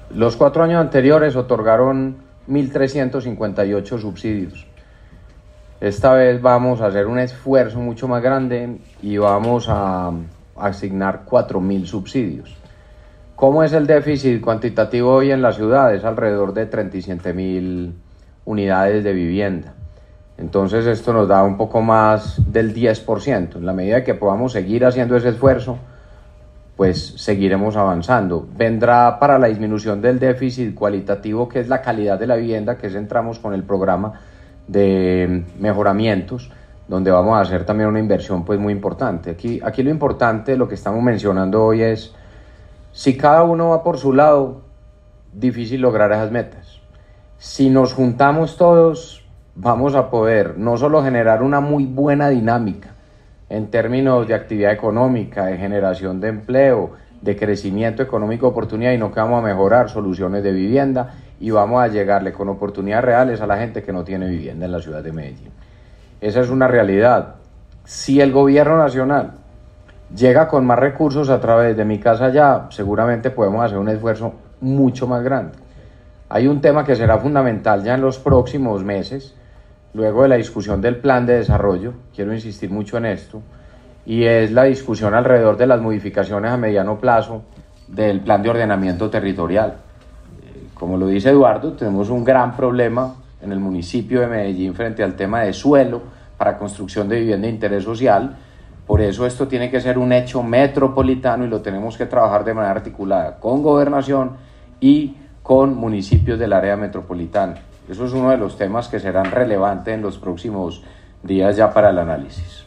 Los 4 años anteriores otorgaron 1.358 subsidios. Esta vez vamos a hacer un esfuerzo mucho más grande y vamos a asignar 4.000 subsidios. ¿Cómo es el déficit cuantitativo hoy en la ciudad? Es alrededor de 37.000 unidades de vivienda. Entonces esto nos da un poco más del 10%. En la medida que podamos seguir haciendo ese esfuerzo, pues seguiremos avanzando. Vendrá para la disminución del déficit cualitativo, que es la calidad de la vivienda, que entramos con el programa de mejoramientos, donde vamos a hacer también una inversión pues muy importante. Aquí lo importante, lo que estamos mencionando hoy es, si cada uno va por su lado, difícil lograr esas metas. Si nos juntamos todos, vamos a poder no solo generar una muy buena dinámica en términos de actividad económica, de generación de empleo, de crecimiento económico, oportunidad, y no que vamos a mejorar soluciones de vivienda y vamos a llegarle con oportunidades reales a la gente que no tiene vivienda en la ciudad de Medellín. Esa es una realidad. Si el gobierno nacional llega con más recursos a través de Mi Casa Ya, seguramente podemos hacer un esfuerzo mucho más grande. Hay un tema que será fundamental ya en los próximos meses, luego de la discusión del plan de desarrollo, quiero insistir mucho en esto, y es la discusión alrededor de las modificaciones a mediano plazo del plan de ordenamiento territorial. Como lo dice Eduardo, tenemos un gran problema en el municipio de Medellín frente al tema de suelo para construcción de vivienda de interés social. Por eso esto tiene que ser un hecho metropolitano y lo tenemos que trabajar de manera articulada con gobernación y con municipios del área metropolitana. Eso es uno de los temas que serán relevantes en los próximos días ya para el análisis.